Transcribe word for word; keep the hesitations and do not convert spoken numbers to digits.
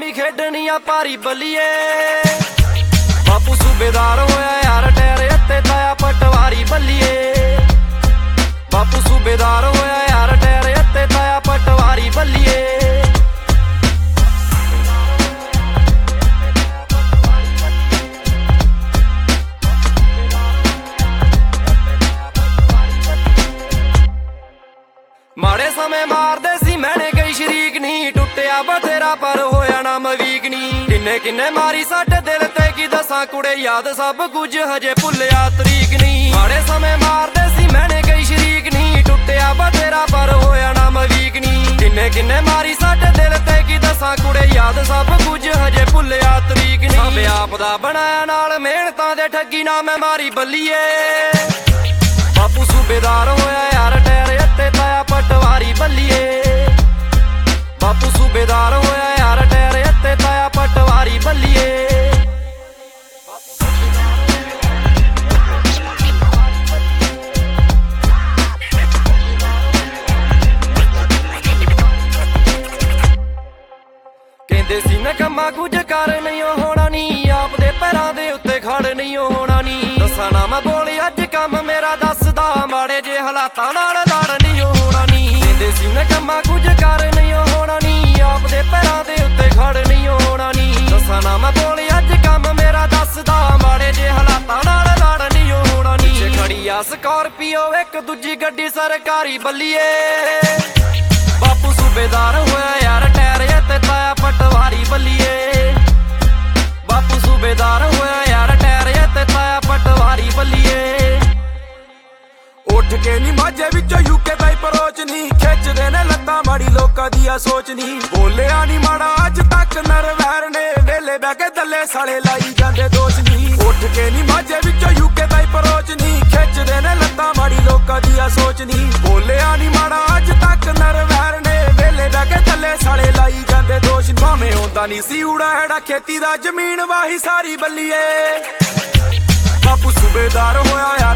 कौड़ी खेडनी आ भारी बल्लिए। बापू सूबेदार होया यार टैर उत्ते ताया पटवारी बल्लिए। बापू सूबेदार होया यार टैर उत्ते ताया पटवारी बल्लिए। माड़े समय मारदे सी मैंने कई शरीक नी, टुटिया बथेरा पर होया ना मवीक नी। किन्ने किन्ने मारी साडे दिल ते की दसा कुड़े याद सब कुछ हजे भुलिया तरीक नी। माड़े समय मारदे सी मैंने कई शरीक नी, टुटिया बथेरा पर होया ना मवीक नी। किन्ने किन्ने मारी साडे दिल ते की दसा कुड़े याद सब कुछ हजे भुलिया तरीक नी। सब आप दा बनाया नाल मेहनतां दे ठगी ना मैं मारी बल्लिए। बापू सूबेदार होया यार टैर उत्ते ताया पटवारी बल्लिए। बापू सूबेदार होया यार टैर उत्ते ताया पटवारी बल्लिए। कहंदे सी नकम्मा कुछ कर नहीं होना नी, आप दे पैरां दे उत्ते खड़ नहीं होना नी। दसा ना मैं बोली अज कम मेरा दसदा, माड़े जे हालातां नाल लड़ नहीं होना नी। कहंदे सी नकम्मा कुछ कर नहीं होना नी, आप दे पैरां दे उत्ते खड़ नहीं होना नी। दसा ना मैं बोली अज कम मेरा दसदा, माड़े जे हालातां नाल लड़ नहीं होना नी। जे खड़ी आ स्कॉर्पियो इक दूजी गड्डी सरकारी बल्लिए। बापू सूबेदार होया यार टैर उत्ते ताया पटवारी बल्लिए। बापू सूबेदार होया यार टैर उत्ते ताया पटवारी बल्लिए। उठ के नी माझे विचों यूके ताई परोच नी, खिचदे ने लत्तां माड़ी लोकां दिया सोच नी। बोलिया नी माड़ा अज तक नर वैर ने, वेले बह के दल्ले साले लाई जांदे दोष नी। उठ के नी माझे विचों यूके ताई परोच नी, खिचदे ने लत्तां माड़ी लोकां दिया सोच नी। बोलिया नी माड़ा अज तक नर वैर ने, वेले बह के दल्ले साले लाई जांदे दोष नी। भावें होंदा नी सी उड़ा हैड़ा खेती दा, जमीन वाही सारी बल्लिए। बापू सूबेदार होया यार